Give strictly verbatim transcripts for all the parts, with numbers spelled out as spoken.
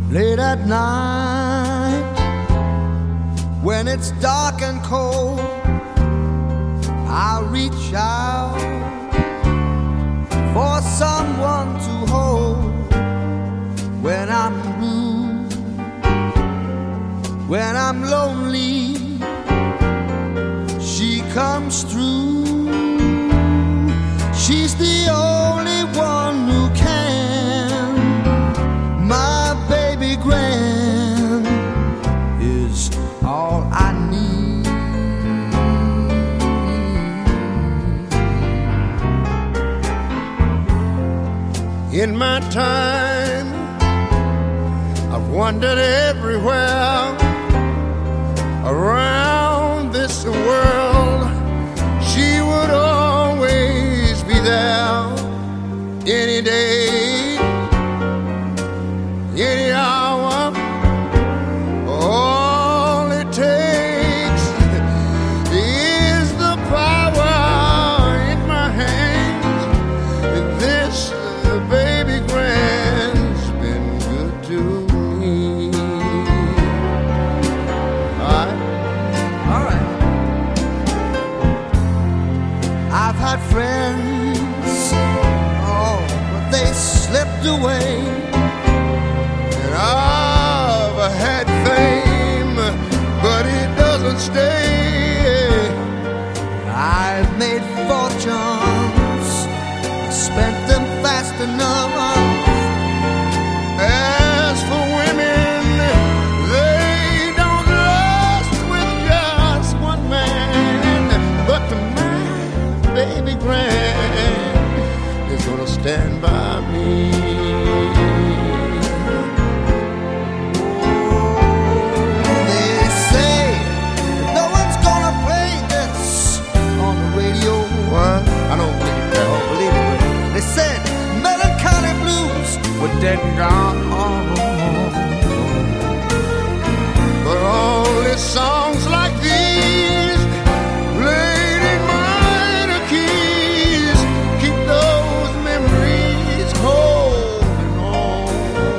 Late at night, when it's dark and cold, I reach out for someone to hold. When I'm blue, when I'm lonely, she comes through. She's the only one who can. My baby Gran is all I need. In my time, I've wandered everywhere around this world. She would always be there, any day, any hour. All it takes is the power in my hands. And this uh, baby Gran's been good to me. All right, all right. I've had friends, oh, but they slipped away. And I've had fame, but it doesn't stay. I've made fortunes, spent them fast enough. As for women, they don't last with just one man. But my baby Gran is gonna stand by me. They say no one's gonna play this on the radio. What? I don't believe that. I don't believe it. They said melancholy blues were dead and gone. But only songs like these, played in minor keys, keep those memories holding on.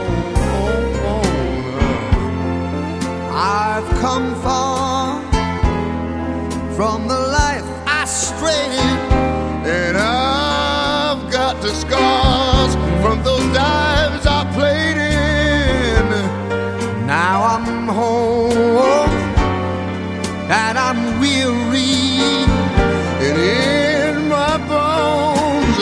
I've come far from the life I strayed in, and I've got the scars from those dives I played in. Now I'm home and I'm weary, and in my bones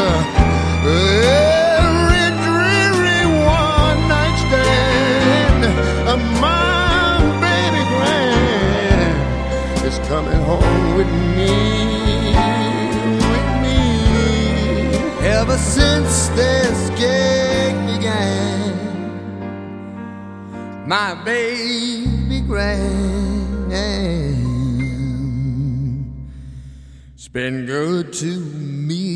every dreary one night stand. My baby Gran is coming home with me, with me. Ever since this gig began, my baby Gran, it's been good to me.